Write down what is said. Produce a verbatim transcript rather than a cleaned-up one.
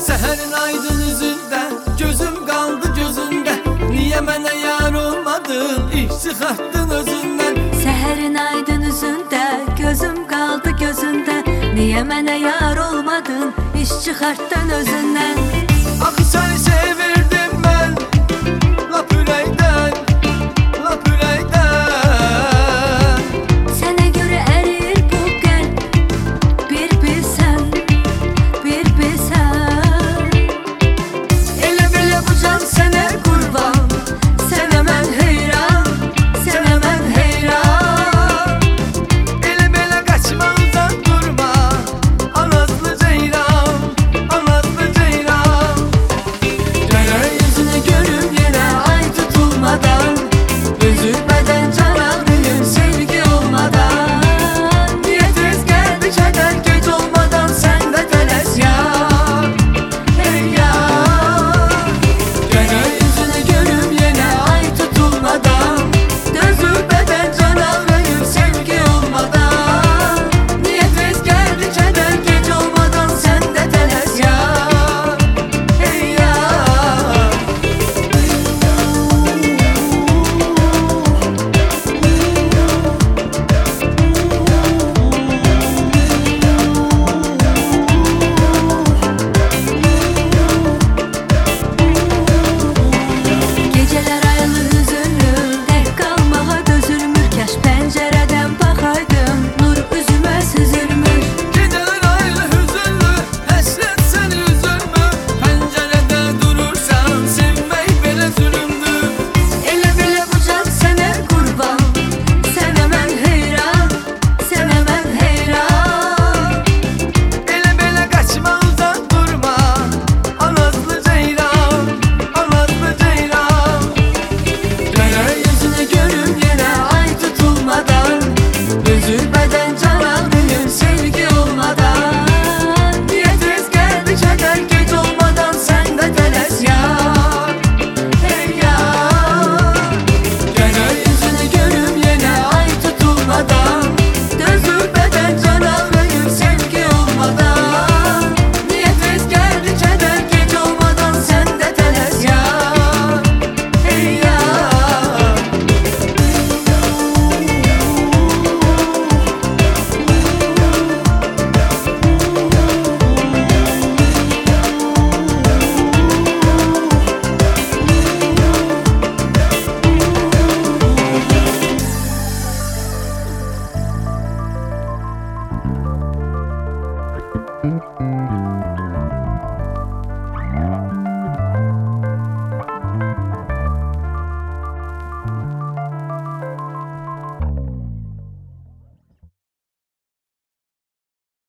Seherin aydın üzündə gözüm qaldı gözündə. Niyə mənə yar olmadın, iş çıxartdın özündən. Seherin aydın üzündə gözüm qaldı gözündə. Niyə mənə yar olmadın, iş çıxartdın özündən. Axı səni sevirdim mən, lap ürəkdən, lap ürəkdən. Sənə görə ərir bu qəlb, bir bilsən, bir bilsən. Elə belə bu can sənə qurban, sənə mən heyran, sənə mən heyran. Elə belə qaçma, uzaq durma, anaslı ceyran, anaslı ceyran. Gərək yüzünü görüm yenə ay tutulmadan, üzülmədən can ağrıyım sevgi olmadan. Niyə tez gəldi kədər gec olmadan, sən də tələs yar, hey yar. Gərək yüzünü görüm yenə ay tutulmadan, dözülmədən can ağrıyım sevgi olmadan. Niyə tez gəldi kədər gec olmadan, sən də tələs yar, hey yar. Gecələr aylı hüzünlü, tək qalmağa dözülmür. Kaş pəncərədən baxaydım, nur üzümə süzülmür. Gecələr aylı hüzünlü, həsrət səni üzülmür. Pəncərədə durursan, sevmək belə zülümdür. Elə belə bu can sənə qurban, sənə mən heyran, sənə mən heyran. Elə belə qaçma, uzaq durma, anaslı ceyran, anaslı ceyran. Gərək yüzünü görüm yenə ay tutulmadan, üzülmədən can ağrıyım sevgi olmadan. Niyə tez gəldi kədər gec olmadan, sən də tələs yar, hey yar. Gərək yüzünü görüm yenə ay tutulmadan, dözülmədən can ağrıyım sevgi olmadan. Niyə tez gəldi kədər gec olmadan, sən də tələs yar, hey yar. Mm-hmm.